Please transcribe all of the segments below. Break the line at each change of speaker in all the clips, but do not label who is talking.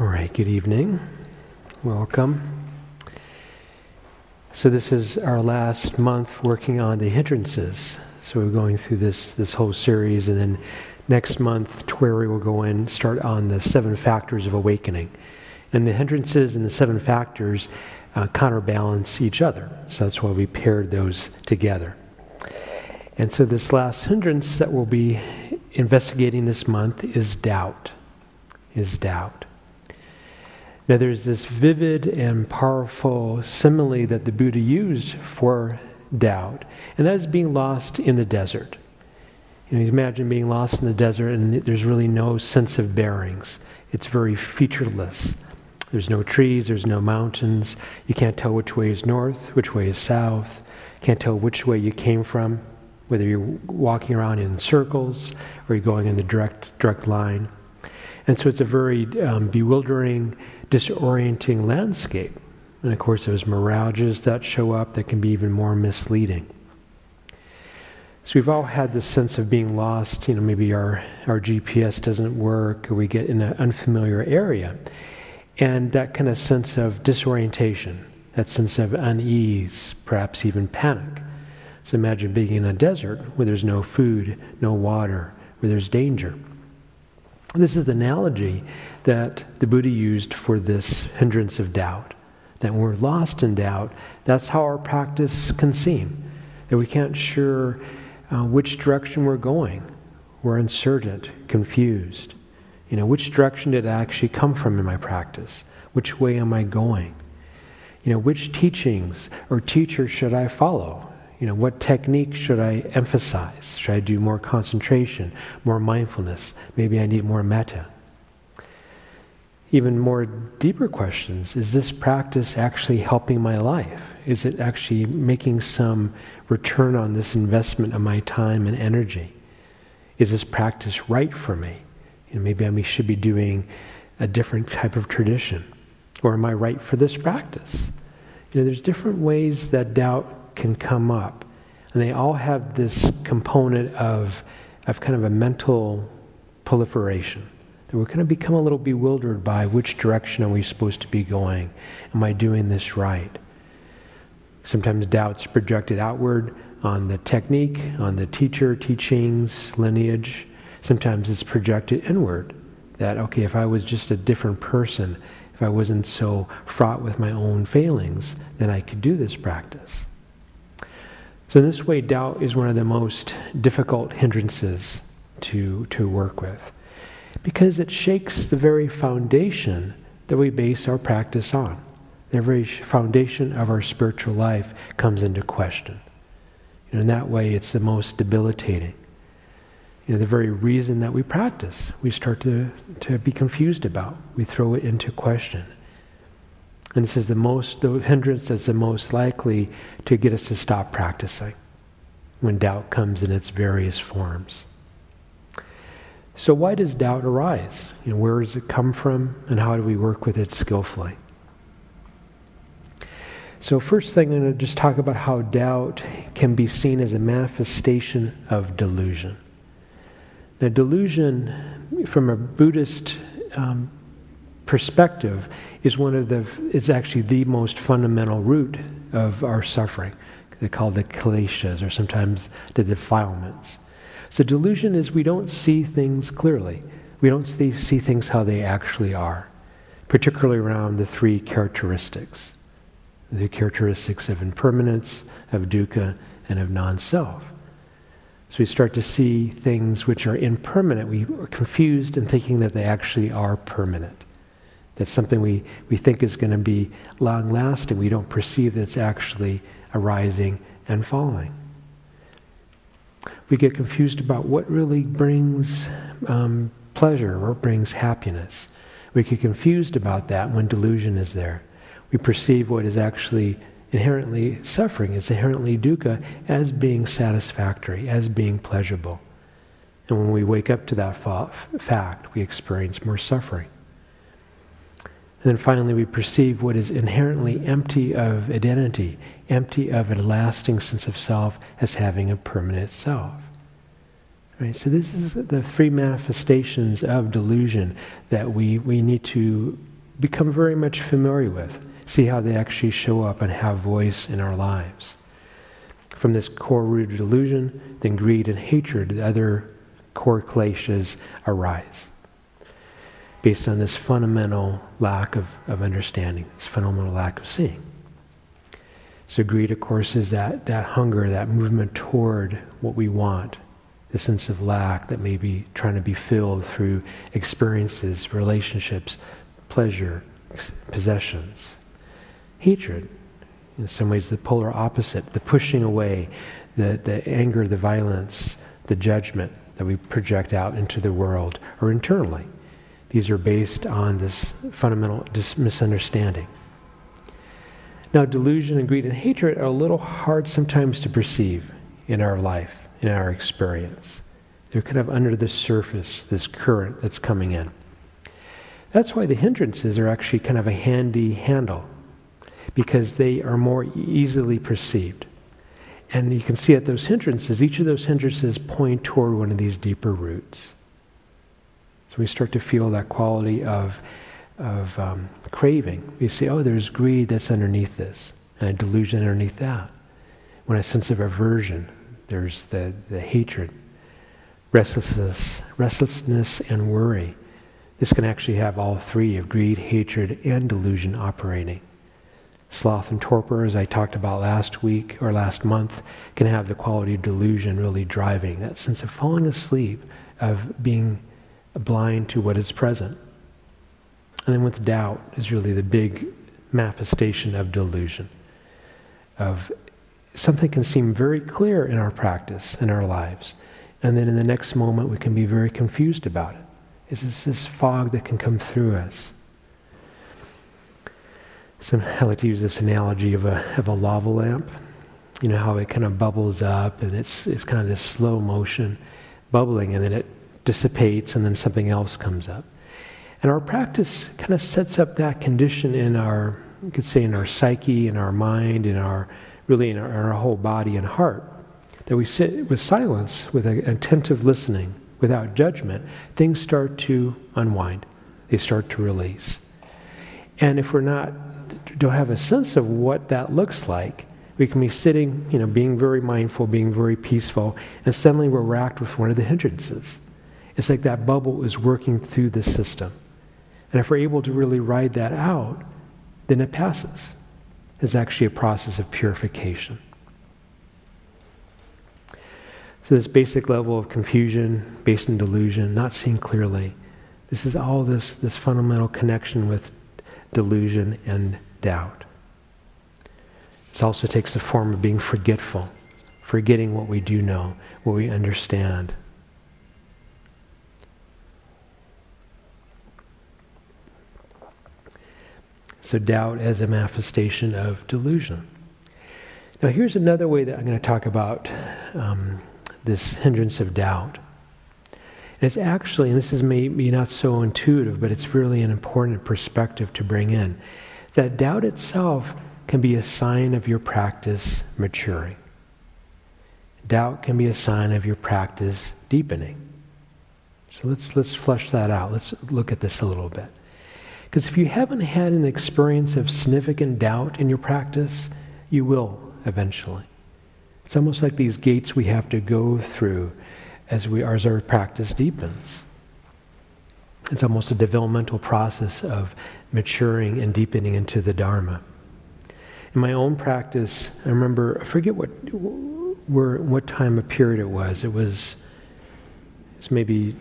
All right, good evening. Welcome. So this is our last month working on the hindrances. So we're going through this whole series, and then next month, Twary will go in, start on the 7 factors of awakening. And the hindrances and the 7 factors counterbalance each other. So that's why we paired those together. And so this last hindrance that we'll be investigating this month is doubt. Now there's this vivid and powerful simile that the Buddha used for doubt, and that is being lost in the desert. You imagine being lost in the desert and there's really no sense of bearings. It's very featureless. There's no trees, there's no mountains. You can't tell which way is north, which way is south. You can't tell which way you came from, whether you're walking around in circles or you're going in the direct line. And so it's a very bewildering, disorienting landscape. And of course there's mirages that show up that can be even more misleading. So we've all had this sense of being lost. Maybe our GPS doesn't work, or we get in an unfamiliar area. And that kind of sense of disorientation, that sense of unease, perhaps even panic. So imagine being in a desert where there's no food, no water, where there's danger. This is the analogy that the Buddha used for this hindrance of doubt. That when we're lost in doubt, that's how our practice can seem. That we can't sure which direction we're going. We're uncertain, confused. Which direction did I actually come from in my practice? Which way am I going? Which teachings or teachers should I follow? What technique should I emphasize? Should I do more concentration, more mindfulness? Maybe I need more metta. Even more deeper questions, is this practice actually helping my life? Is it actually making some return on this investment of my time and energy? Is this practice right for me? Maybe I should be doing a different type of tradition. Or am I right for this practice? There's different ways that doubt can come up, and they all have this component of kind of a mental proliferation. That we're going to become a little bewildered by which direction are we supposed to be going? Am I doing this right? Sometimes doubt's projected outward on the technique, on the teacher, teachings, lineage. Sometimes it's projected inward. That, okay, if I was just a different person, if I wasn't so fraught with my own failings, then I could do this practice. So in this way, doubt is one of the most difficult hindrances to work with, because it shakes the very foundation that we base our practice on. The very foundation of our spiritual life comes into question. In that way, it's the most debilitating. The very reason that we practice, we start to be confused about. We throw it into question. And this is the hindrance that's the most likely to get us to stop practicing when doubt comes in its various forms. So why does doubt arise? Where does it come from, and how do we work with it skillfully? So first thing, I'm going to just talk about how doubt can be seen as a manifestation of delusion. Now, delusion, from a Buddhist perspective, it's actually the most fundamental root of our suffering. They're called the kleshas, or sometimes the defilements. So delusion is we don't see things clearly. We don't see things how they actually are, particularly around the 3 characteristics. The characteristics of impermanence, of dukkha, and of non-self. So we start to see things which are impermanent. We are confused in thinking that they actually are permanent. That's something we think is going to be long-lasting. We don't perceive that it's actually arising and falling. We get confused about what really brings pleasure, what brings happiness. We get confused about that when delusion is there. We perceive what is actually inherently suffering, is inherently dukkha, as being satisfactory, as being pleasurable. And when we wake up to that fact, we experience more suffering. And then finally, we perceive what is inherently empty of identity, empty of a lasting sense of self, as having a permanent self. Right? So this is the 3 manifestations of delusion that we need to become very much familiar with. See how they actually show up and have voice in our lives. From this core-rooted delusion, then greed and hatred, the other core kleshas arise. Based on this fundamental lack of understanding, this fundamental lack of seeing. So greed, of course, is that hunger, that movement toward what we want, the sense of lack that may be trying to be filled through experiences, relationships, pleasure, possessions. Hatred, in some ways the polar opposite, the pushing away, the anger, the violence, the judgment that we project out into the world or internally. These are based on this fundamental misunderstanding. Now, delusion and greed and hatred are a little hard sometimes to perceive in our life, in our experience. They're kind of under the surface, this current that's coming in. That's why the hindrances are actually kind of a handy handle, because they are more easily perceived. And you can see at those hindrances, each of those hindrances point toward one of these deeper roots. So we start to feel that quality of craving. We say, oh, there's greed that's underneath this, and a delusion underneath that. When a sense of aversion, there's the hatred, restlessness and worry. This can actually have all three of greed, hatred, and delusion operating. Sloth and torpor, as I talked about last week or last month, can have the quality of delusion really driving, that sense of falling asleep, of being blind to what is present. And then with doubt is really the big manifestation of delusion. Of something can seem very clear in our practice, in our lives, and then in the next moment we can be very confused about it. It's this fog that can come through us. So I like to use this analogy of a lava lamp. You know how it kind of bubbles up, and it's kind of this slow motion bubbling, and then it dissipates, and then something else comes up. And our practice kind of sets up that condition in our, you could say, in our psyche, in our mind, in our whole body and heart, that we sit with silence, with an attentive listening, without judgment. Things start to unwind. They start to release. And if don't have a sense of what that looks like, we can be sitting, being very mindful, being very peaceful, and suddenly we're racked with one of the hindrances. It's like that bubble is working through the system. And if we're able to really ride that out, then it passes. It's actually a process of purification. So this basic level of confusion, based in delusion, not seeing clearly, this is all this fundamental connection with delusion and doubt. This also takes the form of being forgetful, forgetting what we do know, what we understand. So doubt as a manifestation of delusion. Now here's another way that I'm going to talk about this hindrance of doubt. And it's actually, and this is maybe not so intuitive, but it's really an important perspective to bring in, that doubt itself can be a sign of your practice maturing. Doubt can be a sign of your practice deepening. So let's flesh that out. Let's look at this a little bit. Because if you haven't had an experience of significant doubt in your practice, you will eventually. It's almost like these gates we have to go through as our practice deepens. It's almost a developmental process of maturing and deepening into the Dharma. In my own practice, I remember, I forget what time of period it was. It's maybe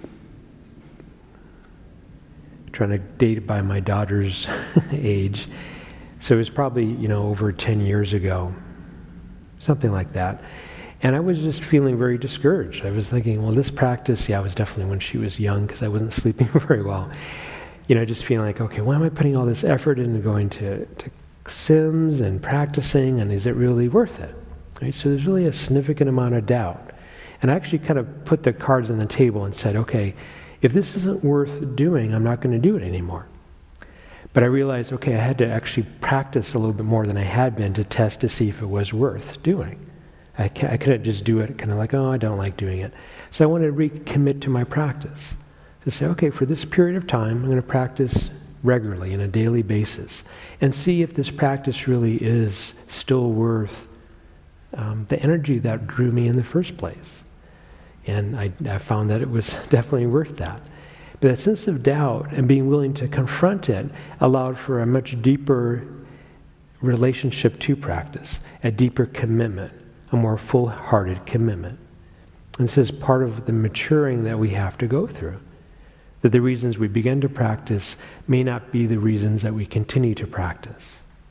trying to date it by my daughter's age. So it was probably, over 10 years ago, something like that. And I was just feeling very discouraged. I was thinking, well, this practice, it was definitely when she was young because I wasn't sleeping very well. Just feeling like, okay, why am I putting all this effort into going to Sims and practicing, and is it really worth it? Right? So there's really a significant amount of doubt. And I actually kind of put the cards on the table and said, okay, if this isn't worth doing, I'm not going to do it anymore. But I realized, okay, I had to actually practice a little bit more than I had been to test to see if it was worth doing. I couldn't just do it kind of like, I don't like doing it. So I wanted to recommit to my practice. To say, okay, for this period of time, I'm going to practice regularly on a daily basis and see if this practice really is still worth the energy that drew me in the first place. And I found that it was definitely worth that. But that sense of doubt and being willing to confront it allowed for a much deeper relationship to practice, a deeper commitment, a more full-hearted commitment. And this is part of the maturing that we have to go through. That the reasons we begin to practice may not be the reasons that we continue to practice.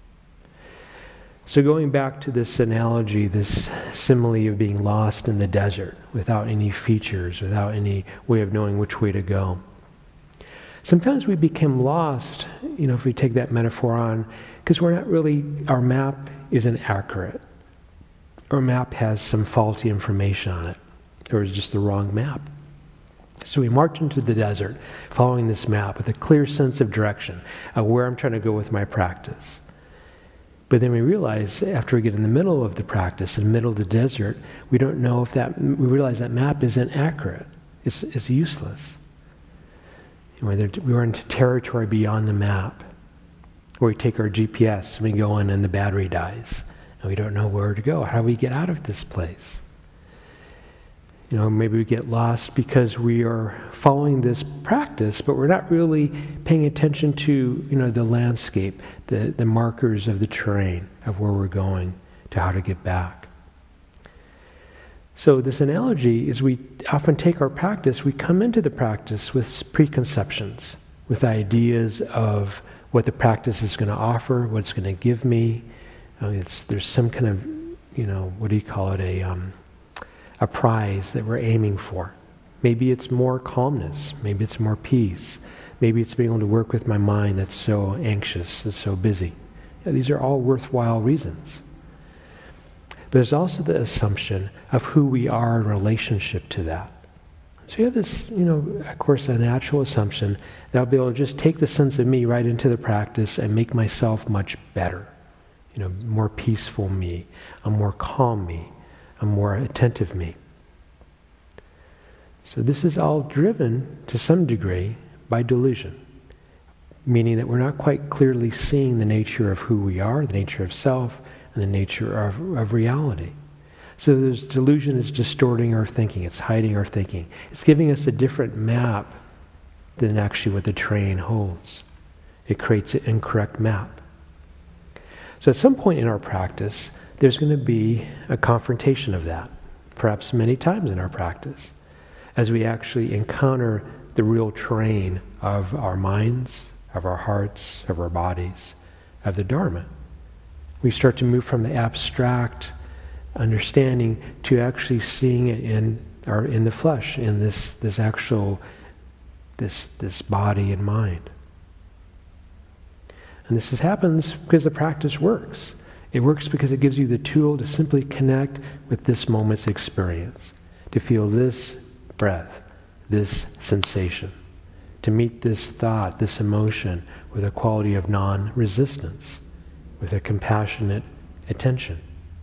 So going back to this analogy, this simile of being lost in the desert without any features, without any way of knowing which way to go. Sometimes we become lost, if we take that metaphor on, because our map isn't accurate. Our map has some faulty information on it, or is just the wrong map. So we march into the desert following this map with a clear sense of direction of where I'm trying to go with my practice. But then we realize after we get in the middle of the practice, in the middle of the desert, we don't know we realize that map isn't accurate. It's useless. We are into territory beyond the map, where we take our GPS and we go in and the battery dies. And we don't know where to go. How do we get out of this place? Maybe we get lost because we are following this practice, but we're not really paying attention to, the landscape, the markers of the terrain, of where we're going, to how to get back. So this analogy is we often take our practice, we come into the practice with preconceptions, with ideas of what the practice is going to offer, what it's going to give me. There's some kind of, what do you call it, a prize that we're aiming for. Maybe it's more calmness. Maybe it's more peace. Maybe it's being able to work with my mind that's so anxious and so busy. These are all worthwhile reasons. But there's also the assumption of who we are in relationship to that. So you have this, of course, a natural assumption that I'll be able to just take the sense of me right into the practice and make myself much better. More peaceful me, a more calm me, a more attentive me. So this is all driven, to some degree, by delusion. Meaning that we're not quite clearly seeing the nature of who we are, the nature of self, and the nature of reality. So this delusion is distorting our thinking, it's hiding our thinking. It's giving us a different map than actually what the terrain holds. It creates an incorrect map. So at some point in our practice, there's going to be a confrontation of that, perhaps many times in our practice, as we actually encounter the real terrain of our minds, of our hearts, of our bodies, of the Dharma. We start to move from the abstract understanding to actually seeing it in the flesh, in this actual body and mind. And this happens because the practice works. It works because it gives you the tool to simply connect with this moment's experience, to feel this breath, this sensation, to meet this thought, this emotion with a quality of non-resistance, with a compassionate attention.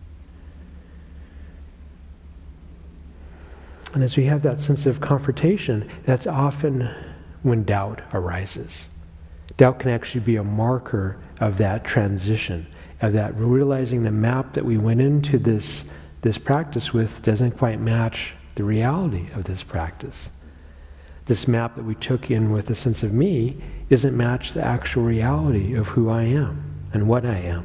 And as we have that sense of confrontation, that's often when doubt arises. Doubt can actually be a marker of that transition, of that realizing the map that we went into this practice with doesn't quite match the reality of this practice. This map that we took in with a sense of me doesn't match the actual reality of who I am and what I am.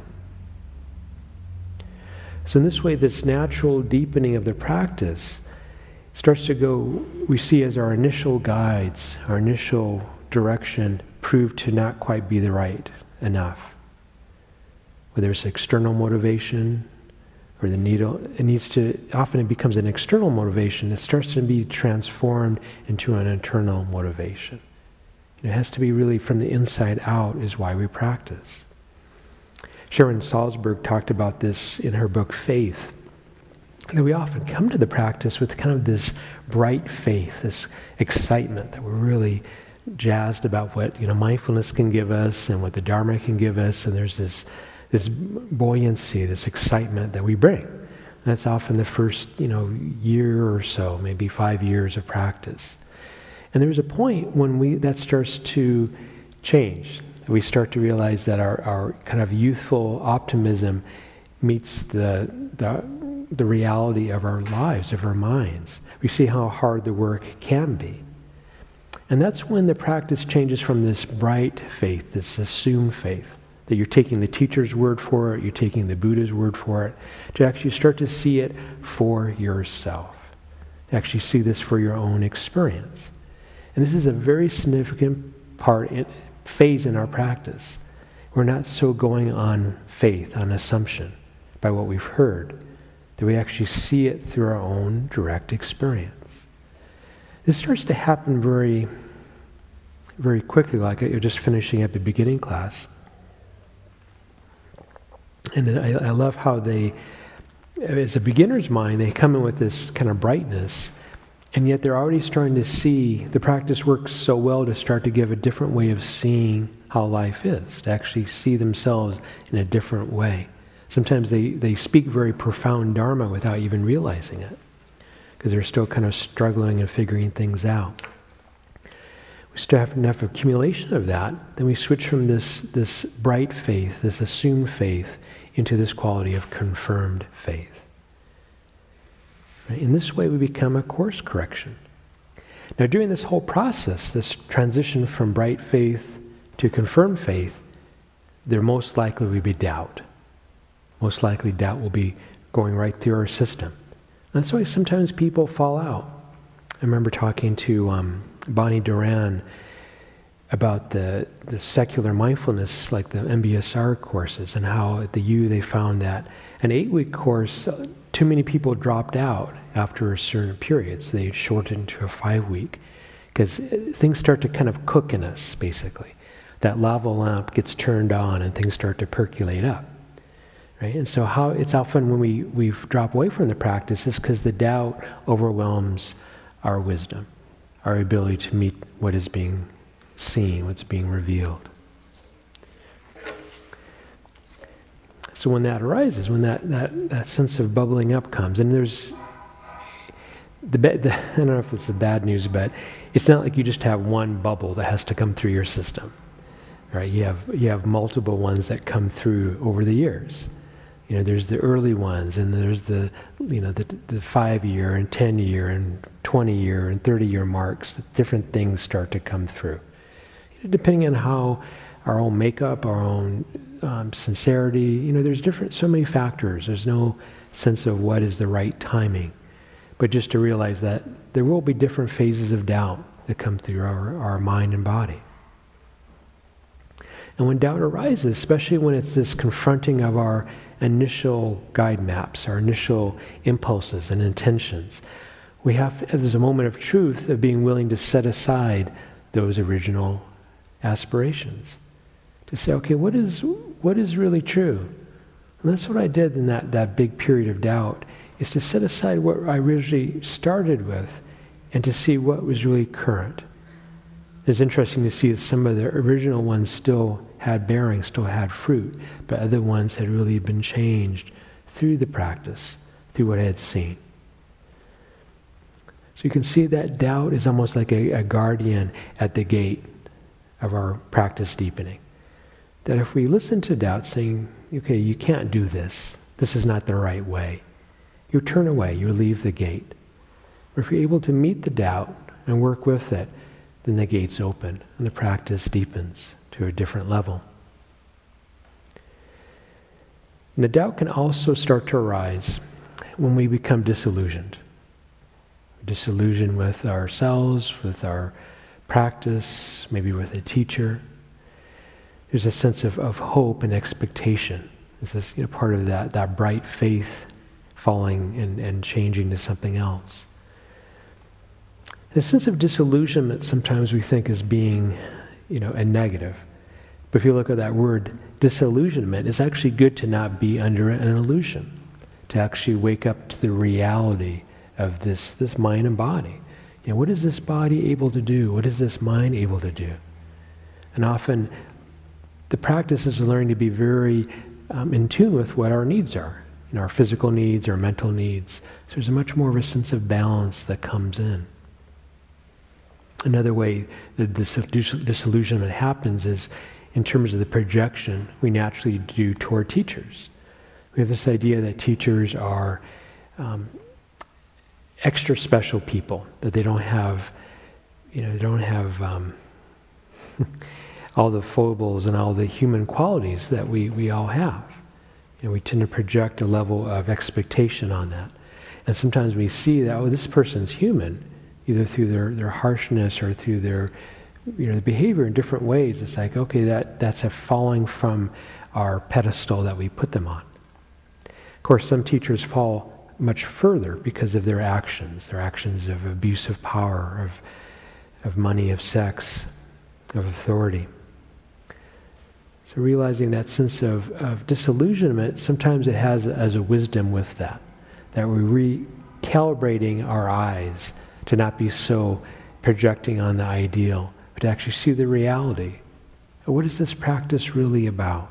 So in this way, this natural deepening of the practice starts to go, we see as our initial guides, our initial direction prove to not quite be the right enough. Whether it's external motivation or the needle, often it becomes an external motivation that starts to be transformed into an internal motivation. It has to be really from the inside out is why we practice. Sharon Salzberg talked about this in her book, Faith. That we often come to the practice with kind of this bright faith, this excitement that we're really jazzed about what mindfulness can give us and what the Dharma can give us, and there's this buoyancy, this excitement that we bring. And that's often the first year or so, maybe 5 years of practice. And there's a point when that starts to change. we start to realize that our kind of youthful optimism meets the reality of our lives, of our minds. We see how hard the work can be. And that's when the practice changes from this bright faith, this assumed faith, that you're taking the teacher's word for it, you're taking the Buddha's word for it, to actually start to see it for yourself, to actually see this for your own experience. And this is a very significant phase in our practice. We're not so going on faith, on assumption, by what we've heard, that we actually see it through our own direct experience. This starts to happen very, very quickly, like you're just finishing up the beginning class. And I love how they, as a beginner's mind, they come in with this kind of brightness, and yet they're already starting to see, the practice works so well to start to give a different way of seeing how life is, to actually see themselves in a different way. Sometimes they speak very profound Dharma without even realizing it, because they're still kind of struggling and figuring things out. We start have enough accumulation of that, then we switch from this bright faith, this assumed faith, into this quality of confirmed faith. Right? In this way we become a course correction. Now during this whole process, this transition from bright faith to confirmed faith, there most likely will be doubt. Most likely doubt will be going right through our system. And that's why sometimes people fall out. I remember talking to Bonnie Duran about the secular mindfulness, like the MBSR courses, and how at the U they found that an 8-week course, too many people dropped out after a certain period, so they shortened to a 5-week, because things start to kind of cook in us, basically. That lava lamp gets turned on and things start to percolate up. Right? And so how it's often when we drop away from the practice is because the doubt overwhelms our wisdom, our ability to meet what is being seen, what's being revealed. So when that arises, when that sense of bubbling up comes, and there's I don't know if it's the bad news, but it's not like you just have one bubble that has to come through your system. Right? You have multiple ones that come through over the years. You know, there's the early ones, and there's the 5-year and 10-year and 20-year and 30-year marks. Different things start to come through, depending on how our own makeup, our own sincerity. You know, there's so many factors. There's no sense of what is the right timing, but just to realize that there will be different phases of doubt that come through our mind and body. And when doubt arises, especially when it's this confronting of our initial guide maps, our initial impulses and intentions, there's a moment of truth of being willing to set aside those original aspirations. To say, okay, what is really true? And that's what I did in that big period of doubt, is to set aside what I originally started with and to see what was really current. It's interesting to see that some of the original ones still had bearing, still had fruit, but other ones had really been changed through the practice, through what I had seen. So you can see that doubt is almost like a guardian at the gate of our practice deepening. That if we listen to doubt saying, okay, you can't do this is not the right way, you turn away, you leave the gate. Or if you're able to meet the doubt and work with it, then the gate's open and the practice deepens to a different level. And the doubt can also start to arise when we become disillusioned. Disillusioned with ourselves, with our practice, maybe with a teacher. There's a sense of hope and expectation. This is part of that bright faith falling and changing to something else. The sense of disillusionment sometimes we think as being, a negative. But if you look at that word disillusionment, it's actually good to not be under an illusion, to actually wake up to the reality of this mind and body. What is this body able to do? What is this mind able to do? And often the practice is learning to be very in tune with what our needs are, our physical needs, our mental needs. So there's a much more of a sense of balance that comes in. Another way that this disillusionment happens is in terms of the projection we naturally do toward teachers. We have this idea that teachers are extra special people, that they don't have, all the foibles and all the human qualities that we all have. We tend to project a level of expectation on that. And sometimes we see that, oh, this person's human, either through their harshness or through their behavior in different ways. It's like, okay, that's a falling from our pedestal that we put them on. Of course, some teachers fall much further because of their actions of abuse of power, of money, of sex, of authority. So realizing that sense of disillusionment, sometimes it has as a wisdom with that we're recalibrating our eyes to not be so projecting on the ideal, but to actually see the reality. What is this practice really about?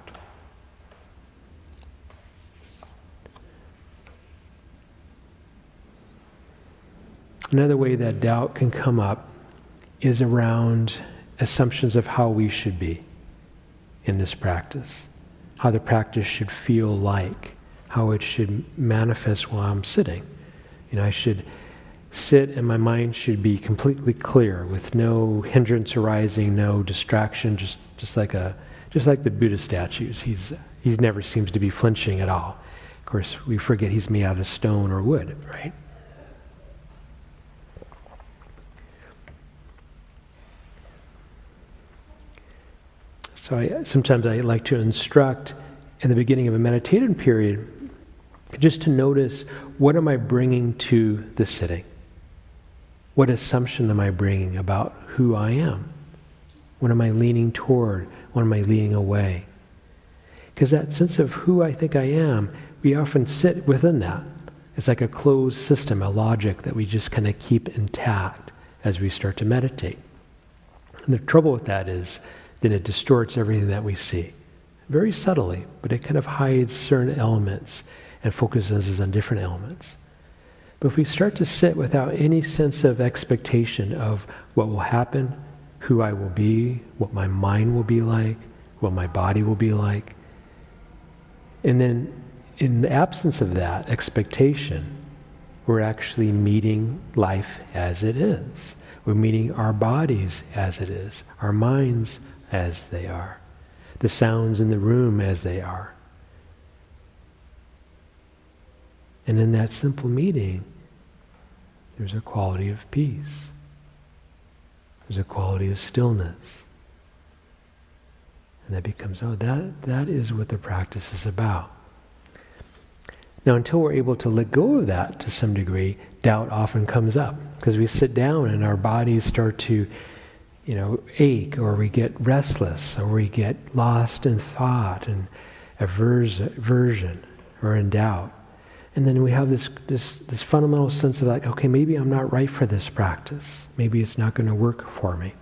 Another way that doubt can come up is around assumptions of how we should be in this practice, how the practice should feel like, how it should manifest while I'm sitting. I should sit and my mind should be completely clear with no hindrance arising, no distraction, just like the Buddha statues. He never seems to be flinching at all. Of course, we forget he's made out of stone or wood, right? So sometimes I like to instruct in the beginning of a meditative period just to notice, what am I bringing to the sitting? What assumption am I bringing about who I am? What am I leaning toward? What am I leaning away? Because that sense of who I think I am, we often sit within that. It's like a closed system, a logic that we just kind of keep intact as we start to meditate. And the trouble with that is then it distorts everything that we see. Very subtly, but it kind of hides certain elements and focuses on different elements. But if we start to sit without any sense of expectation of what will happen, who I will be, what my mind will be like, what my body will be like, and then in the absence of that expectation, we're actually meeting life as it is. We're meeting our bodies as it is, our minds as they are, the sounds in the room as they are. And in that simple meeting, there's a quality of peace. There's a quality of stillness. And that becomes, that is what the practice is about. Now, until we're able to let go of that to some degree, doubt often comes up. Because we sit down and our bodies start to, ache, or we get restless, or we get lost in thought and aversion, or in doubt. And then we have this fundamental sense of like, okay, maybe I'm not right for this practice. Maybe it's not going to work for me.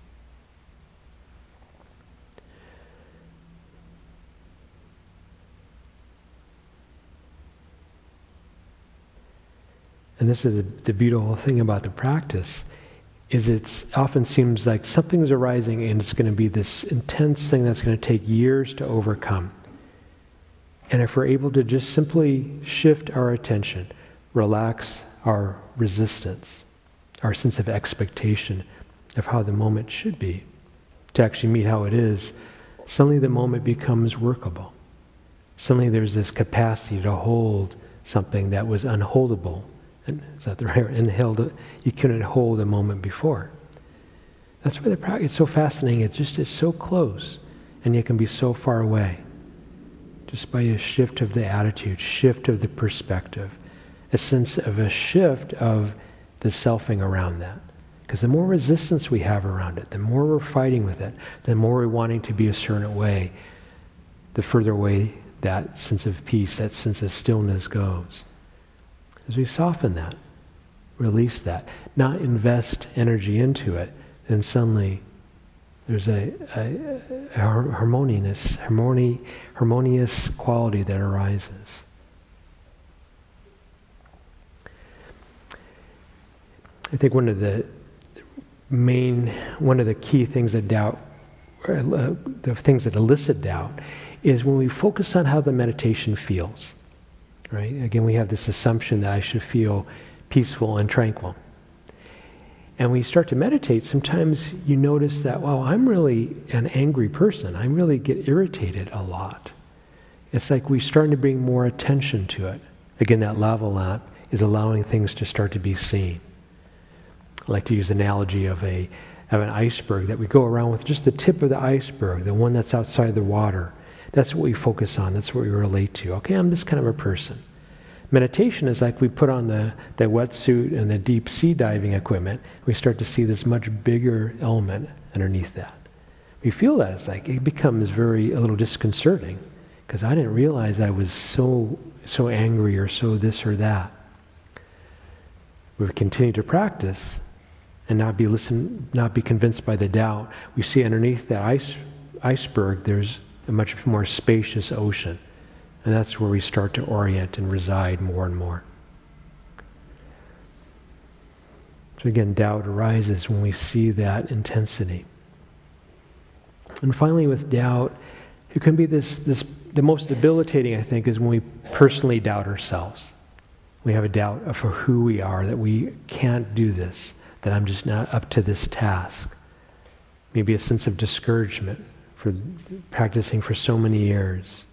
And this is the beautiful thing about the practice, is it often seems like something's arising and it's going to be this intense thing that's going to take years to overcome. And if we're able to just simply shift our attention, relax our resistance, our sense of expectation of how the moment should be, to actually meet how it is, suddenly the moment becomes workable. Suddenly there's this capacity to hold something that was unholdable. And is that the right word? You couldn't hold a moment before. That's why the practice is so fascinating. It's so close, and yet can be so far away. Just by a shift of the attitude, shift of the perspective, a sense of a shift of the selfing around that. Because the more resistance we have around it, the more we're fighting with it, the more we're wanting to be a certain way, the further away that sense of peace, that sense of stillness goes. As we soften that, release that, not invest energy into it, then suddenly there's a harmonious quality that arises. I think one of the key things that doubt the things that elicit doubt, is when we focus on how the meditation feels. Right? Again, we have this assumption that I should feel peaceful and tranquil. And when you start to meditate, sometimes you notice that, wow, I'm really an angry person. I really get irritated a lot. It's like we're starting to bring more attention to it. Again, that lava lamp is allowing things to start to be seen. I like to use the analogy of an iceberg, that we go around with just the tip of the iceberg, the one that's outside the water. That's what we focus on. That's what we relate to. Okay, I'm this kind of a person. Meditation is like we put on the wetsuit and the deep sea diving equipment. We start to see this much bigger element underneath that. We feel that it's like it becomes a little disconcerting, because I didn't realize I was so angry or so this or that. We continue to practice and not be convinced by the doubt. We see underneath that iceberg there's a much more spacious ocean. And that's where we start to orient and reside more and more. So again, doubt arises when we see that intensity. And finally, with doubt, it can be the most debilitating, I think, is when we personally doubt ourselves. We have a doubt for who we are, that we can't do this, that I'm just not up to this task. Maybe a sense of discouragement for practicing for so many years.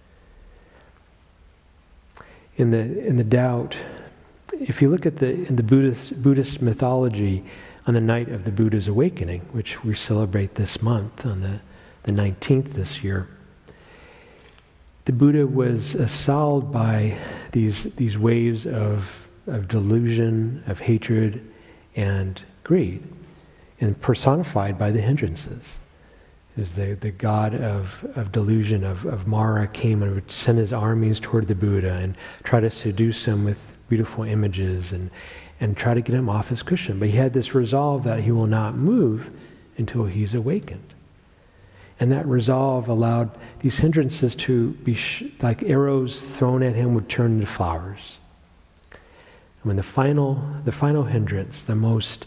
In the doubt, if you look at in the Buddhist mythology, on the night of the Buddha's awakening, which we celebrate this month on the 19th this year, the Buddha was assailed by these waves of delusion, of hatred, and greed, and personified by the hindrances. Is the god of delusion, of Mara, came and would send his armies toward the Buddha and try to seduce him with beautiful images and try to get him off his cushion. But he had this resolve that he will not move until he's awakened. And that resolve allowed these hindrances to be like arrows thrown at him would turn into flowers. And when the final hindrance, the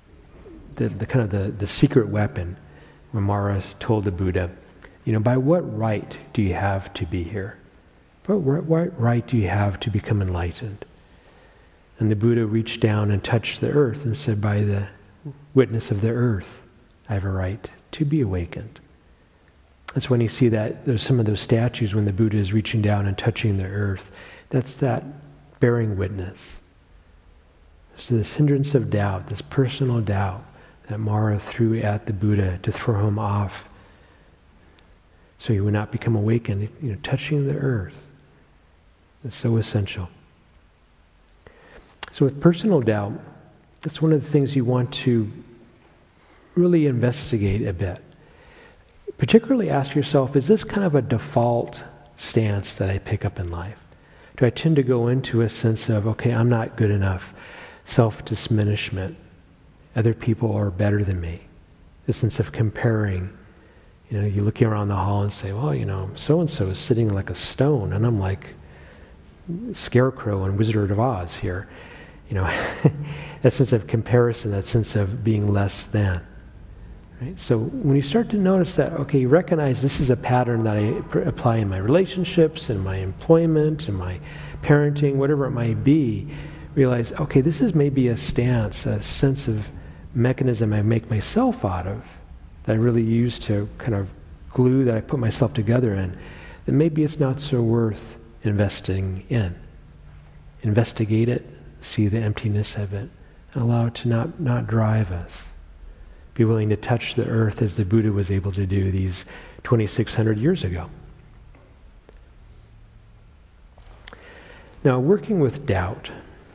secret weapon, when Mara told the Buddha, by what right do you have to be here? What right do you have to become enlightened? And the Buddha reached down and touched the earth and said, by the witness of the earth, I have a right to be awakened. That's when you see that there's some of those statues when the Buddha is reaching down and touching the earth. That's that bearing witness. So this hindrance of doubt, this personal doubt, that Mara threw at the Buddha to throw him off so he would not become awakened, touching the earth is so essential. So with personal doubt, that's one of the things you want to really investigate a bit. Particularly ask yourself, is this kind of a default stance that I pick up in life? Do I tend to go into a sense of, okay, I'm not good enough, self-diminishment, other people are better than me. The sense of comparing. You're looking around the hall and say, well, so-and-so is sitting like a stone, and I'm like Scarecrow and Wizard of Oz here. That sense of comparison, that sense of being less than. Right? So when you start to notice that, okay, you recognize this is a pattern that I apply in my relationships, in my employment, in my parenting, whatever it might be, realize, okay, this is maybe a stance, a sense of mechanism I make myself out of, that I really use to kind of glue that I put myself together in, then maybe it's not so worth investing in. Investigate it, see the emptiness of it, and allow it to not drive us. Be willing to touch the earth as the Buddha was able to do these 2,600 years ago. Now, working with doubt,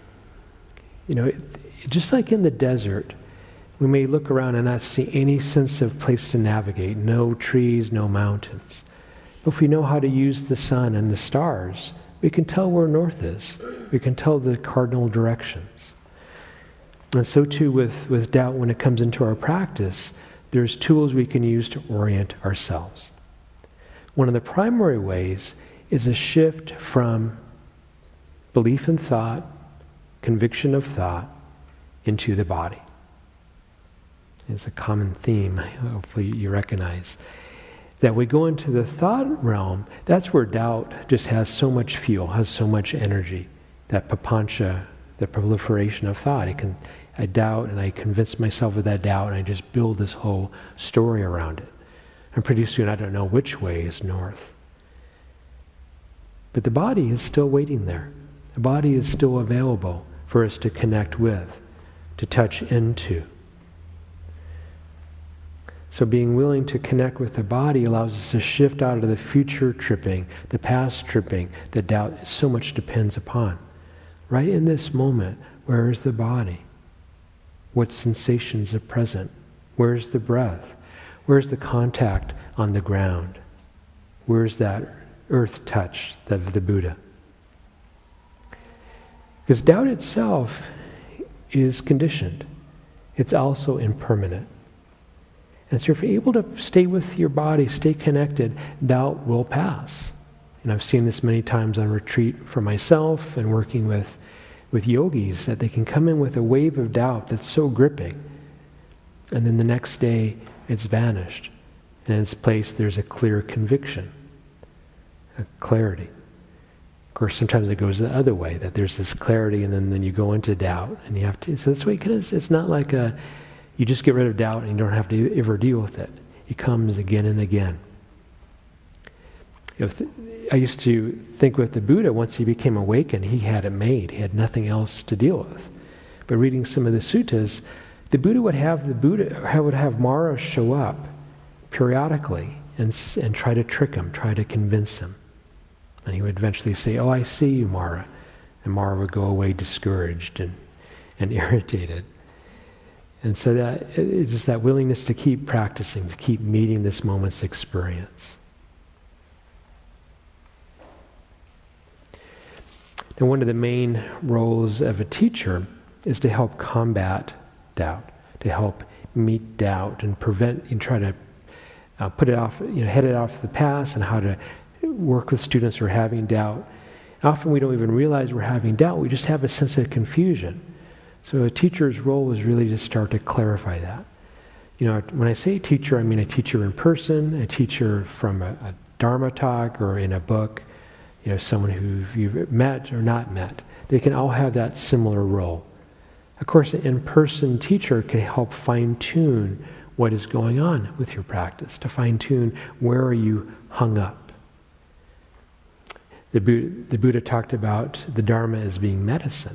just like in the desert, we may look around and not see any sense of place to navigate, no trees, no mountains. But if we know how to use the sun and the stars, we can tell where north is. We can tell the cardinal directions. And so too with doubt when it comes into our practice, there's tools we can use to orient ourselves. One of the primary ways is a shift from belief in thought, conviction of thought, into the body. It's a common theme, hopefully you recognize. That we go into the thought realm, that's where doubt just has so much fuel, has so much energy. That papancha, the proliferation of thought. I doubt and I convince myself of that doubt and I just build this whole story around it. And pretty soon I don't know which way is north. But the body is still waiting there. The body is still available for us to connect with, to touch into. So being willing to connect with the body allows us to shift out of the future tripping, the past tripping that doubt so much depends upon. Right in this moment, where is the body? What sensations are present? Where's the breath? Where's the contact on the ground? Where's that earth touch of the Buddha? Because doubt itself is conditioned. It's also impermanent. And so if you're able to stay with your body, stay connected, doubt will pass. And I've seen this many times on retreat for myself and working with yogis, that they can come in with a wave of doubt that's so gripping. And then the next day, it's vanished. And in its place, there's a clear conviction, a clarity. Of course, sometimes it goes the other way, that there's this clarity and then you go into doubt. And you have to, so that's why it's not like you just get rid of doubt and you don't have to ever deal with it. It comes again and again. I used to think with the Buddha, once he became awakened, he had it made. He had nothing else to deal with. But reading some of the suttas, the Buddha would have Mara show up periodically and try to trick him, try to convince him. And he would eventually say, "Oh, I see you, Mara." And Mara would go away discouraged and irritated. And so that it's just that willingness to keep practicing, to keep meeting this moment's experience. And one of the main roles of a teacher is to help combat doubt, to help meet doubt and prevent and try to put it off, head it off the past, and how to work with students who are having doubt. Often we don't even realize we're having doubt. We just have a sense of confusion. So a teacher's role is really to start to clarify that. When I say teacher, I mean a teacher in person, a teacher from a Dharma talk or in a book, someone who you've met or not met. They can all have that similar role. Of course, an in-person teacher can help fine-tune what is going on with your practice, to fine-tune where are you hung up. The Buddha talked about the Dharma as being medicine.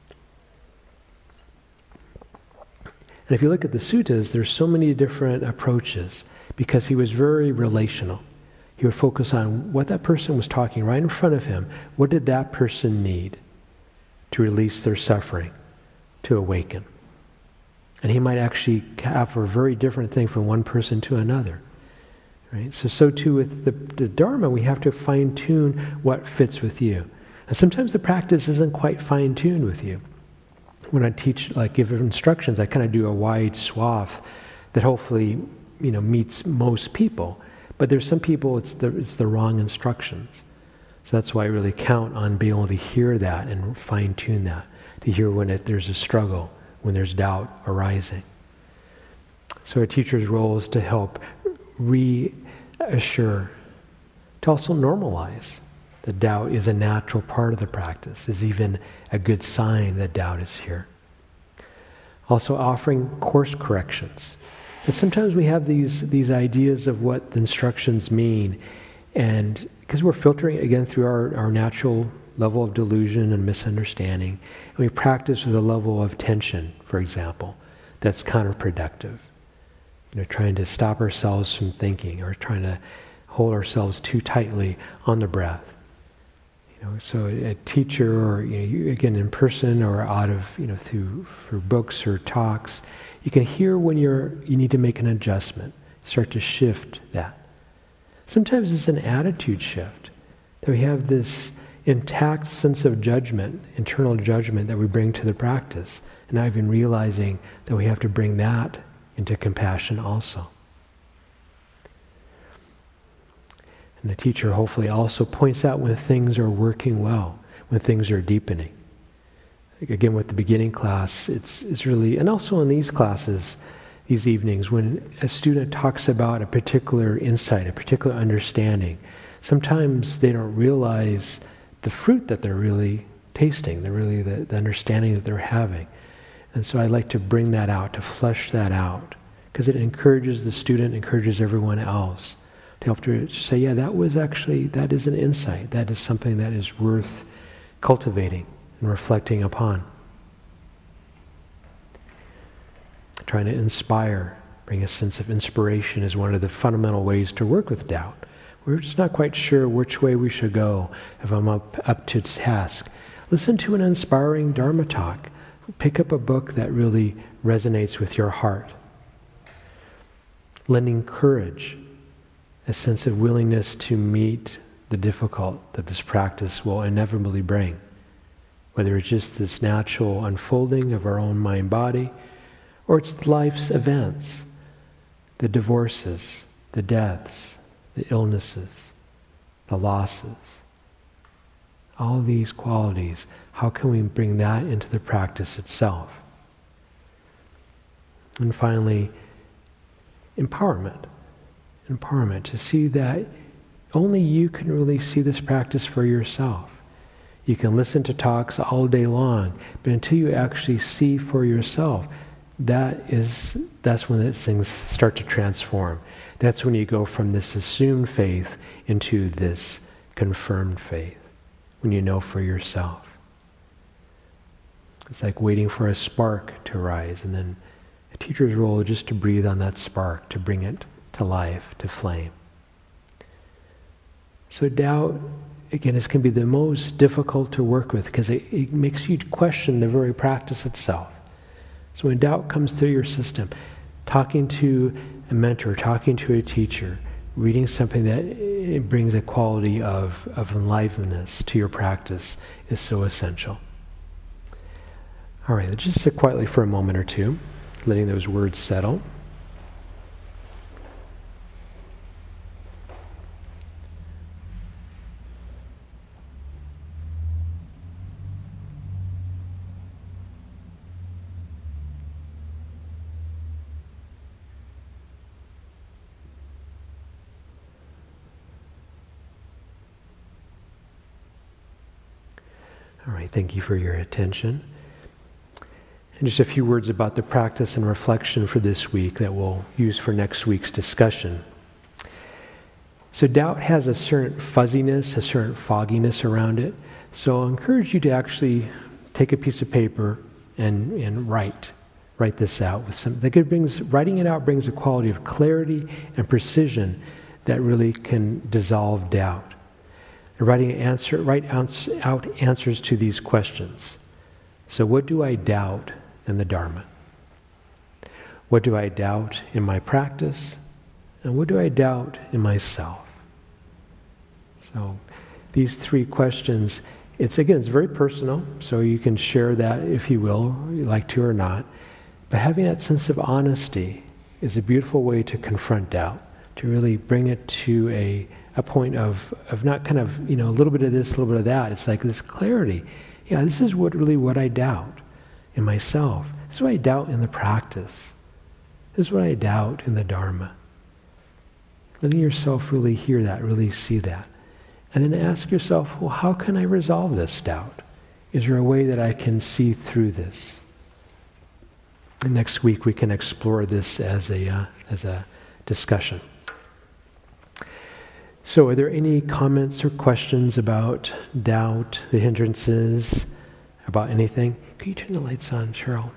And if you look at the suttas, there's so many different approaches because he was very relational. He would focus on what that person was talking right in front of him. What did that person need to release their suffering, to awaken? And he might actually offer a very different thing from one person to another. Right? So too with the Dharma, we have to fine-tune what fits with you. And sometimes the practice isn't quite fine-tuned with you. When I teach, give instructions, I kind of do a wide swath that hopefully, meets most people. But there's some people, it's the wrong instructions. So that's why I really count on being able to hear that and fine-tune that, to hear when there's a struggle, when there's doubt arising. So a teacher's role is to help reassure, to also normalize that doubt is a natural part of the practice, is even a good sign that doubt is here. Also offering course corrections. And sometimes we have these ideas of what the instructions mean, and because we're filtering again through our natural level of delusion and misunderstanding, and we practice with a level of tension, for example, that's counterproductive. Trying to stop ourselves from thinking, or trying to hold ourselves too tightly on the breath. So a teacher, or again in person or out of through books or talks, you can hear when you need to make an adjustment, start to shift that. Sometimes it's an attitude shift, that we have this intact sense of judgment, internal judgment that we bring to the practice, and not even realizing that we have to bring that into compassion also. And the teacher hopefully also points out when things are working well, when things are deepening. Again, with the beginning class, it's really, and also in these classes, these evenings, when a student talks about a particular insight, a particular understanding, sometimes they don't realize the fruit that they're really tasting, the understanding that they're having. And so I like to bring that out, to flesh that out, because it encourages the student, encourages everyone else to help to say, yeah, that is an insight. That is something that is worth cultivating and reflecting upon. Trying to inspire, bring a sense of inspiration is one of the fundamental ways to work with doubt. We're just not quite sure which way we should go if I'm up to task. Listen to an inspiring Dharma talk. Pick up a book that really resonates with your heart. Lending courage, a sense of willingness to meet the difficult that this practice will inevitably bring. Whether it's just this natural unfolding of our own mind-body, or it's life's events, the divorces, the deaths, the illnesses, the losses. All these qualities, how can we bring that into the practice itself? And finally, empowerment. Empowerment, to see that only you can really see this practice for yourself. You can listen to talks all day long, but until you actually see for yourself, that's when things start to transform. That's when you go from this assumed faith into this confirmed faith, when you know for yourself. It's like waiting for a spark to rise, and then a teacher's role is just to breathe on that spark, to bring it to life, to flame. So doubt, again, this can be the most difficult to work with because it makes you question the very practice itself. So when doubt comes through your system, talking to a mentor, talking to a teacher, reading something that it brings a quality of enlivenedness to your practice is so essential. All right, let's just sit quietly for a moment or two, letting those words settle. All right, thank you for your attention. And just a few words about the practice and reflection for this week that we'll use for next week's discussion. So doubt has a certain fuzziness, a certain fogginess around it. So I'll encourage you to actually take a piece of paper and write this out. Writing it out brings a quality of clarity and precision that really can dissolve doubt. Write out answers to these questions. So what do I doubt in the Dharma? What do I doubt in my practice? And what do I doubt in myself? So these three questions, it's very personal, so you can share that if you will, you like to or not. But having that sense of honesty is a beautiful way to confront doubt, to really bring it to a point of not kind of, a little bit of this, a little bit of that. It's like this clarity. Yeah, this is what I doubt in myself. This is what I doubt in the practice. This is what I doubt in the Dharma. Letting yourself really hear that, really see that. And then ask yourself, well, how can I resolve this doubt? Is there a way that I can see through this? And next week we can explore this as a discussion. So are there any comments or questions about doubt, the hindrances, about anything? Can you turn the lights on, Cheryl?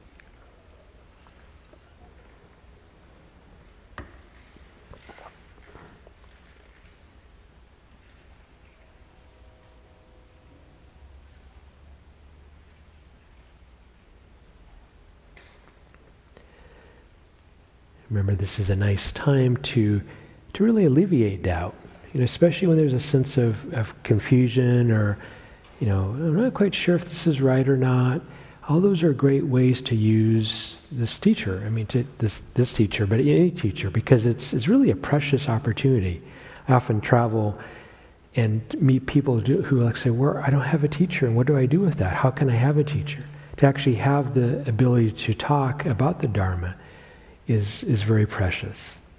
Remember, this is a nice time to really alleviate doubt, especially when there's a sense of confusion or, I'm not quite sure if this is right or not. All those are great ways to use this teacher. This teacher, but any teacher, because it's really a precious opportunity. I often travel and meet people who like say, "Well, I don't have a teacher, and what do I do with that? How can I have a teacher?" To actually have the ability to talk about the Dharma is very precious.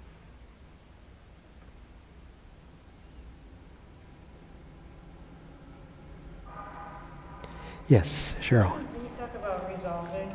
Yes, Cheryl.
When you talk about resolving,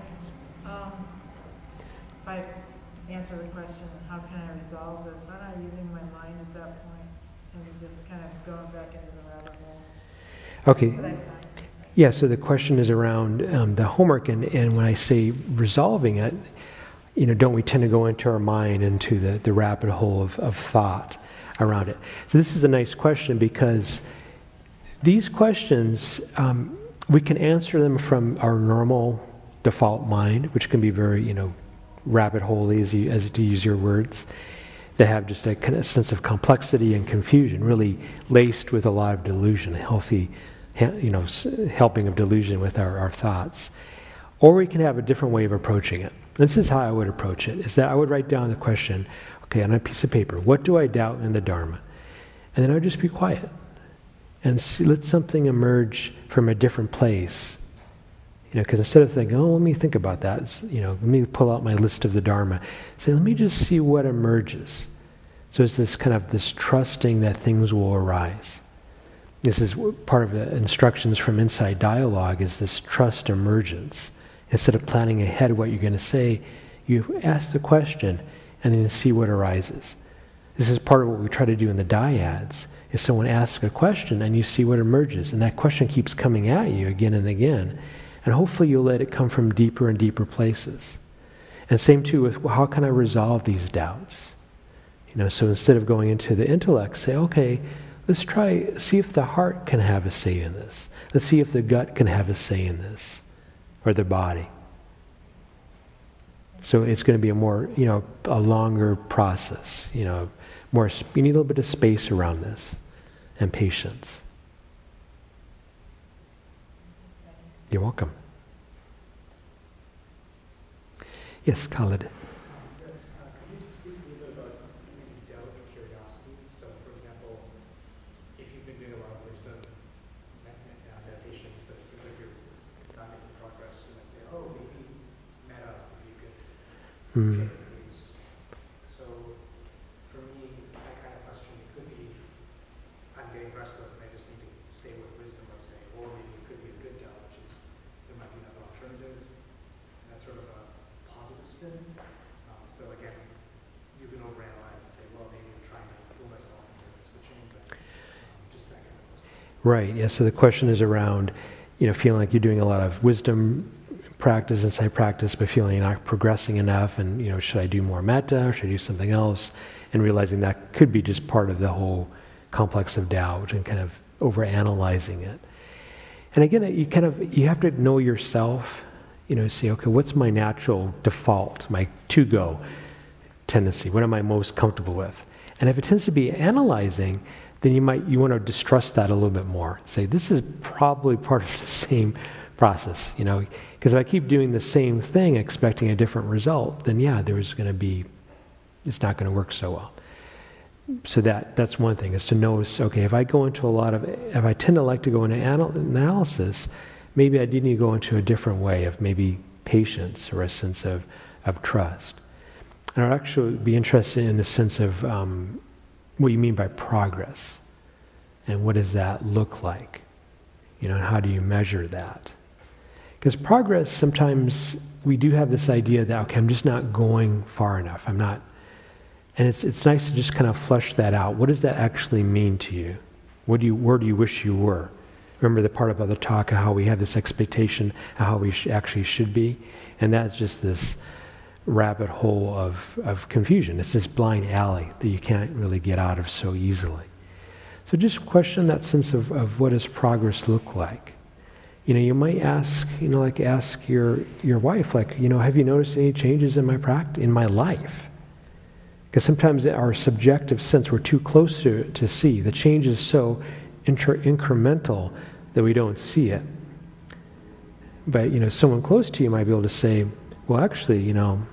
if I answer the question, how can I resolve this? I'm not using my mind at that point and just kind of going back into the rabbit hole.
Okay. Yeah, so the question is around the homework, and when I say resolving it, don't we tend to go into our mind, into the rabbit hole of thought around it? So this is a nice question, because these questions, we can answer them from our normal default mind, which can be very, rabbit hole-y, as to use your words, that have just a kind of sense of complexity and confusion, really laced with a lot of delusion, a healthy, helping of delusion with our thoughts. Or we can have a different way of approaching it. This is how I would approach it, is that I would write down the question, okay, on a piece of paper, what do I doubt in the Dharma? And then I would just be quiet and let something emerge from a different place. Because instead of thinking, let me think about that, let me pull out my list of the Dharma, say, let me just see what emerges. So it's this kind of this trusting that things will arise. This is part of the instructions from Insight Dialogue, is this trust emergence. Instead of planning ahead what you're going to say, you ask the question and then you see what arises. This is part of what we try to do in the dyads, is someone asks a question and you see what emerges, and that question keeps coming at you again and again, and hopefully you'll let it come from deeper and deeper places. And same too with, how can I resolve these doubts? So instead of going into the intellect, say, okay, let's see if the heart can have a say in this. Let's see if the gut can have a say in this, or the body. So it's going to be a more, a longer process. You need a little bit of space around this, and patience. You're welcome. Yes, Khalid. Mm.
So for me, that kind of question could be, I'm getting restless and I just need to stay with wisdom, let's say, or maybe it could be a good doubt, which is there might be another alternative, and that's sort of a positive spin. So again, you can overanalyze and say, well, maybe I'm trying to fool myself into switching, but just that kind of question.
Right, yeah, so the question is around, feeling like you're doing a lot of wisdom practice, insight practice, but feeling you're not progressing enough, and should I do more metta, or should I do something else, and realizing that could be just part of the whole complex of doubt, and kind of overanalyzing it. And again, you have to know yourself, say, okay, what's my natural default, my to-go tendency, what am I most comfortable with? And if it tends to be analyzing, then you want to distrust that a little bit more. Say, this is probably part of the same process, because if I keep doing the same thing expecting a different result, then it's not going to work so well. So that's one thing, is to notice, okay, if I tend to like to go into analysis, maybe I do need to go into a different way of maybe patience, or a sense of trust. And I'd actually be interested in the sense of what you mean by progress, and what does that look like, and how do you measure that? Because progress, sometimes we do have this idea that, okay, I'm just not going far enough. I'm not, and it's nice to just kind of flesh that out. What does that actually mean to you? Where do you wish you were? Remember the part about the talk of how we have this expectation of how we actually should be, and that's just this rabbit hole of confusion. It's this blind alley that you can't really get out of so easily. So just question that sense of what does progress look like. You might ask, ask your wife, have you noticed any changes in my life? Because sometimes our subjective sense, we're too close to see. The change is so incremental that we don't see it. But, someone close to you might be able to say, well, actually,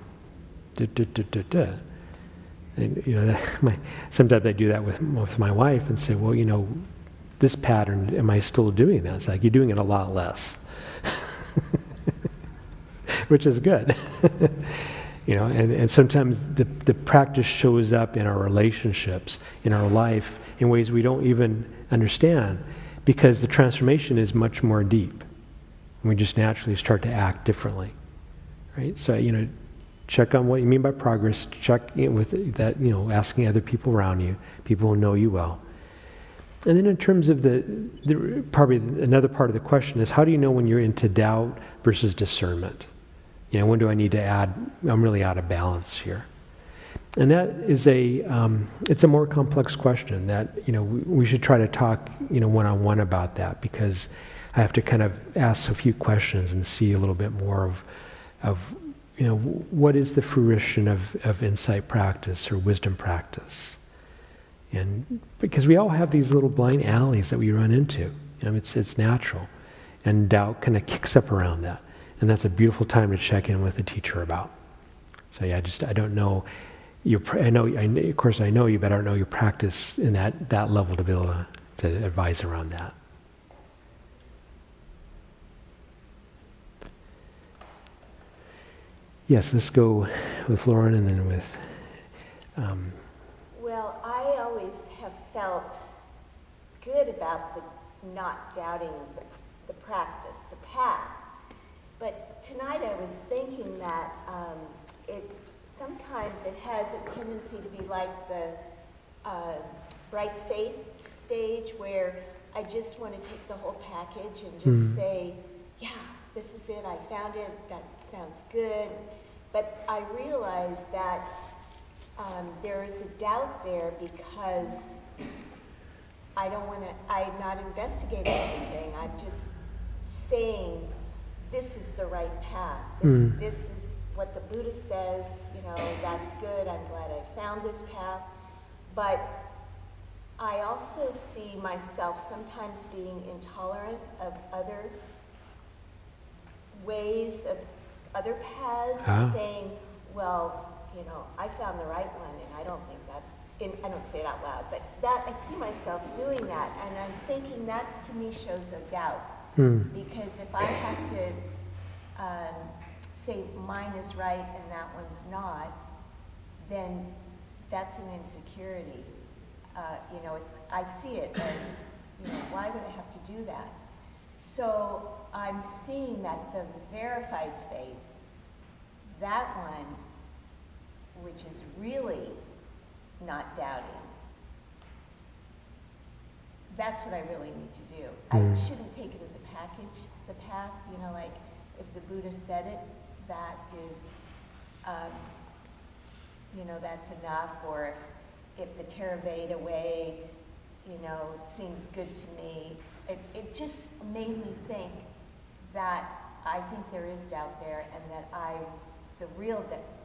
And, sometimes I do that with my wife and say, well, this pattern, am I still doing that? It's like, you're doing it a lot less. Which is good. And sometimes the practice shows up in our relationships, in our life, in ways we don't even understand, because the transformation is much more deep. We just naturally start to act differently, right? So, check on what you mean by progress. Check with that, asking other people around you, people who know you well. And then in terms of probably another part of the question is, how do you know when you're into doubt versus discernment? When do I need to add, I'm really out of balance here. And that is it's a more complex question that, we should try to talk, one-on-one about that, because I have to kind of ask a few questions and see a little bit more of what is the fruition of insight practice or wisdom practice? And because we all have these little blind alleys that we run into, it's natural, and doubt kind of kicks up around that, and that's a beautiful time to check in with a teacher about. So I don't know. Of course I know you, but I don't know your practice in that level to be able to advise around that. Yes, let's go with Lauren and then with...
Well, I always have felt good about the not doubting the practice, the path. But tonight I was thinking that sometimes it has a tendency to be like the bright faith stage, where I just want to take the whole package and just say, yeah, this is it, I found it, that sounds good. But I realize that there is a doubt there because I'm not investigating anything. I'm just saying, this is the right path. This is what the Buddha says, that's good. I'm glad I found this path. But I also see myself sometimes being intolerant of other ways, of other paths, and saying, well, I found the right one, and I don't think that's, I don't say it out loud, but that I see myself doing that, and I'm thinking that to me shows a doubt. Because if I have to say mine is right and that one's not, then that's an insecurity. I see it as, why would I have to do that? So I'm seeing that the verified faith, that one, which is really not doubting, that's what I really need to do. I shouldn't take it as a package, the path, like if the Buddha said it, that is, that's enough, or if the Theravada way, seems good to me. It just made me think that I think there is doubt there, and that the real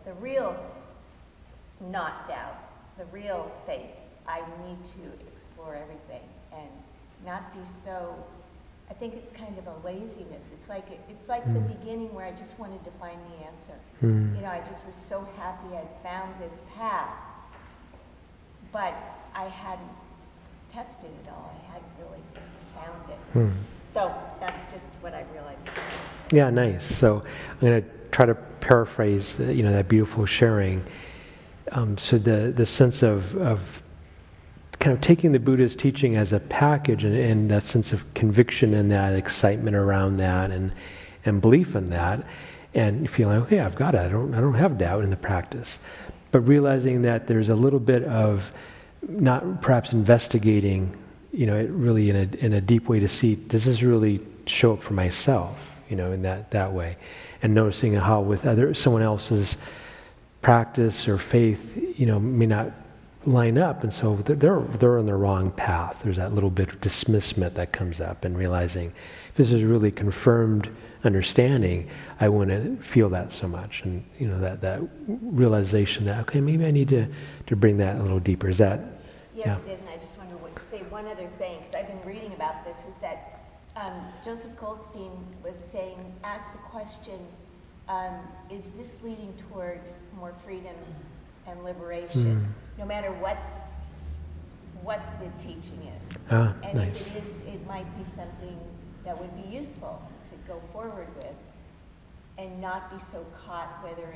not doubt, the real faith, I need to explore everything and not be so. I think it's kind of a laziness. It's like the beginning where I just wanted to find the answer. I just was so happy I'd found this path, but I hadn't tested it all. I hadn't really found it. So that's just what I realized.
Yeah, nice. So I'm going to try to paraphrase that beautiful sharing. So the sense of kind of taking the Buddha's teaching as a package, and that sense of conviction and that excitement around that, and belief in that, and feeling, okay, I've got it. I don't have doubt in the practice, but realizing that there's a little bit of not perhaps investigating, it really in a deep way to see, does this really show up for myself, in that way, and noticing how with someone else's practice or faith, may not line up, and so they're on the wrong path. There's that little bit of dismissment that comes up, and realizing if this is really confirmed understanding, I want to feel that so much, and that realization that, okay, maybe I need to bring that a little deeper. Is that?
Yes, it is, and I just want to say one other thing, because I've been reading about this, is that Joseph Goldstein was saying, ask the question, is this leading toward more freedom and liberation, no matter what the teaching is. And
nice.
if it is, it might be something that would be useful to go forward with, and not be so caught whether it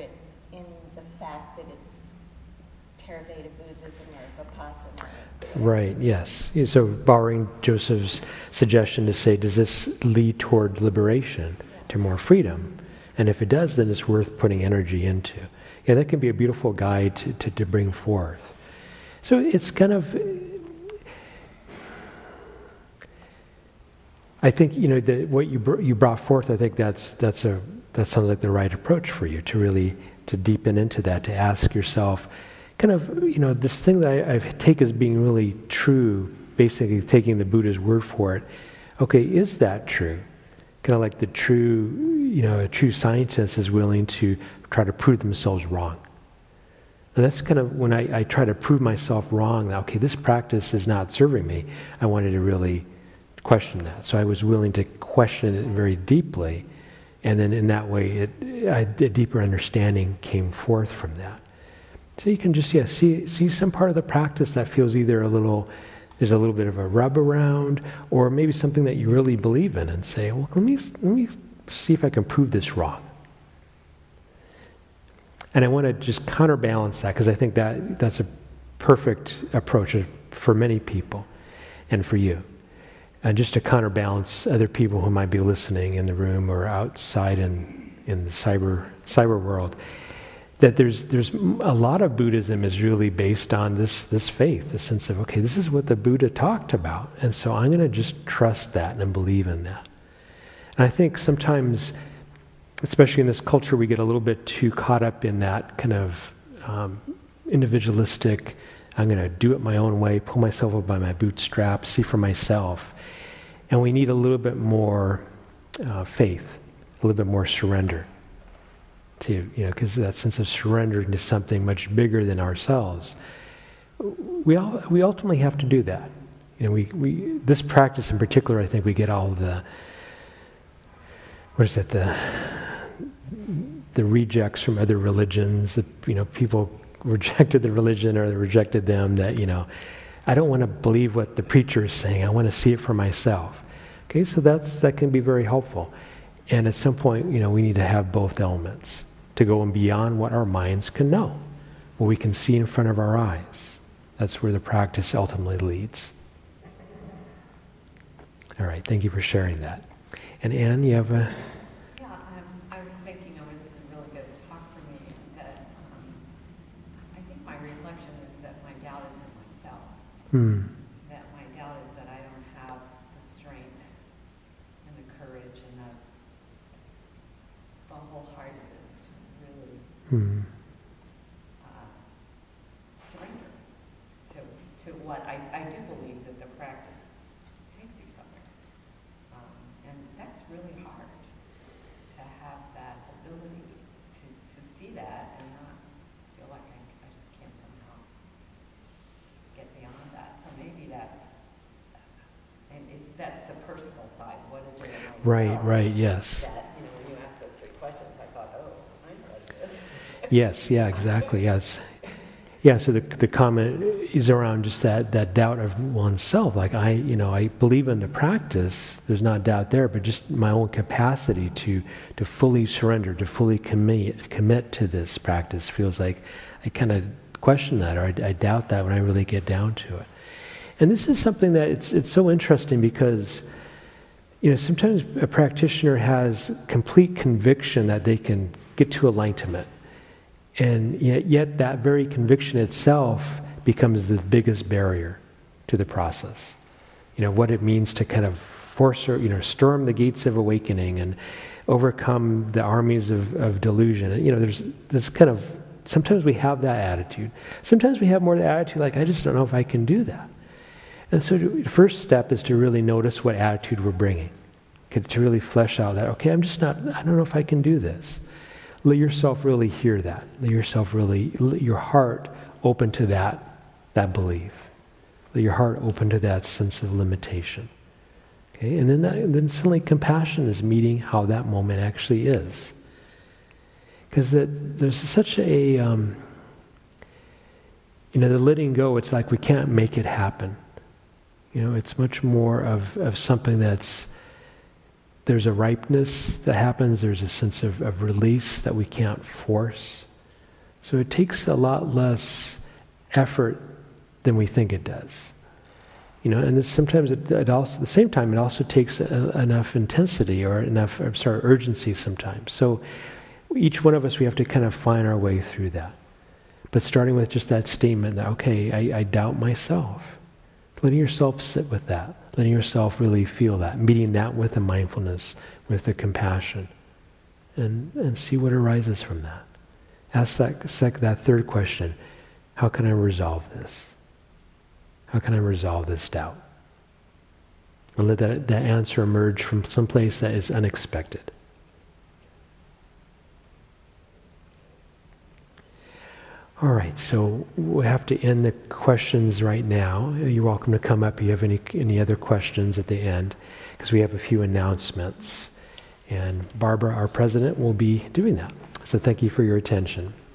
in the fact that it's Theravada Buddhism or Vipassana.
Right, yes. So borrowing Joseph's suggestion to say, does this lead toward liberation, to more freedom? And if it does, then it's worth putting energy into. Yeah, that can be a beautiful guide to bring forth. So it's kind of, I think, what you brought forth, I think that sounds like the right approach for you, to really, to deepen into that, to ask yourself, kind of, this thing that I take as being really true, basically taking the Buddha's word for it. Okay, is that true? Kind of like the a true scientist is willing to try to prove themselves wrong. And that's kind of when I try to prove myself wrong, that, okay, this practice is not serving me. I wanted to really question that. So I was willing to question it very deeply. And then in that way, a deeper understanding came forth from that. So you can just, see some part of the practice that feels either there's a little bit of a rub around, or maybe something that you really believe in, and say, well, let me see if I can prove this wrong. And I want to just counterbalance that, because I think that's a perfect approach for many people, and for you. And just to counterbalance other people who might be listening in the room or outside in the cyber world, that there's a lot of Buddhism is really based on this faith, the sense of, okay, this is what the Buddha talked about, and so I'm going to just trust that and believe in that. And I think sometimes, especially in this culture, we get a little bit too caught up in that kind of individualistic, I'm going to do it my own way, pull myself up by my bootstraps, see for myself. And we need a little bit more faith, a little bit more surrender. Because that sense of surrendering to something much bigger than ourselves, we ultimately have to do that. We this practice in particular, I think we get all the rejects from other religions. That people rejected the religion or they rejected them. That I don't want to believe what the preacher is saying. I want to see it for myself. Okay, so that can be very helpful. And at some point, we need to have both elements, to go beyond what our minds can know, what we can see in front of our eyes. That's where the practice ultimately leads. All right, thank you for sharing that. And Anne, you have a...
Yeah, I was thinking it was a really good talk for me, that I think my reflection is that my doubt is in myself. That my doubt is that I don't have the strength and the courage and the wholeheartedness to really surrender to what I do believe that the practice takes you somewhere. And that's really hard, to have that ability to see that and not feel like I just can't somehow get beyond that. So maybe that's the personal side. What is it in myself?
Right, yes.
That, when you asked those 3 questions, I thought, oh, I'm like this.
Yes, yeah, exactly, yes. Yeah, so the comment is around just that doubt of oneself. Like I believe in the practice, there's not doubt there, but just my own capacity to fully surrender, to fully commit to this practice feels like I kind of question that, or I doubt that when I really get down to it. And this is something that it's so interesting, because sometimes a practitioner has complete conviction that they can get to enlightenment. And yet that very conviction itself becomes the biggest barrier to the process. What it means to kind of force or, storm the gates of awakening and overcome the armies of delusion. There's this kind of, sometimes we have that attitude. Sometimes we have more the attitude like, I just don't know if I can do that. And so the first step is to really notice what attitude we're bringing. To really flesh out that, okay, I don't know if I can do this. Let yourself really hear that. Let your heart open to that belief. Let your heart open to that sense of limitation. Okay, and then suddenly compassion is meeting how that moment actually is. Because there's such a, the letting go, it's like we can't make it happen. It's much more of something there's a ripeness that happens, there's a sense of release that we can't force. So it takes a lot less effort than we think it does. And sometimes it also, at the same time, it also takes enough intensity or enough, urgency sometimes. So each one of us, we have to kind of find our way through that. But starting with just that statement that, okay, I doubt myself. Letting yourself sit with that. Letting yourself really feel that. Meeting that with the mindfulness, with the compassion. And see what arises from that. Ask that third question. How can I resolve this? How can I resolve this doubt? And let that answer emerge from some place that is unexpected. All right, so we have to end the questions right now. You're welcome to come up if you have any other questions at the end, because we have a few announcements. And Barbara, our president, will be doing that. So thank you for your attention.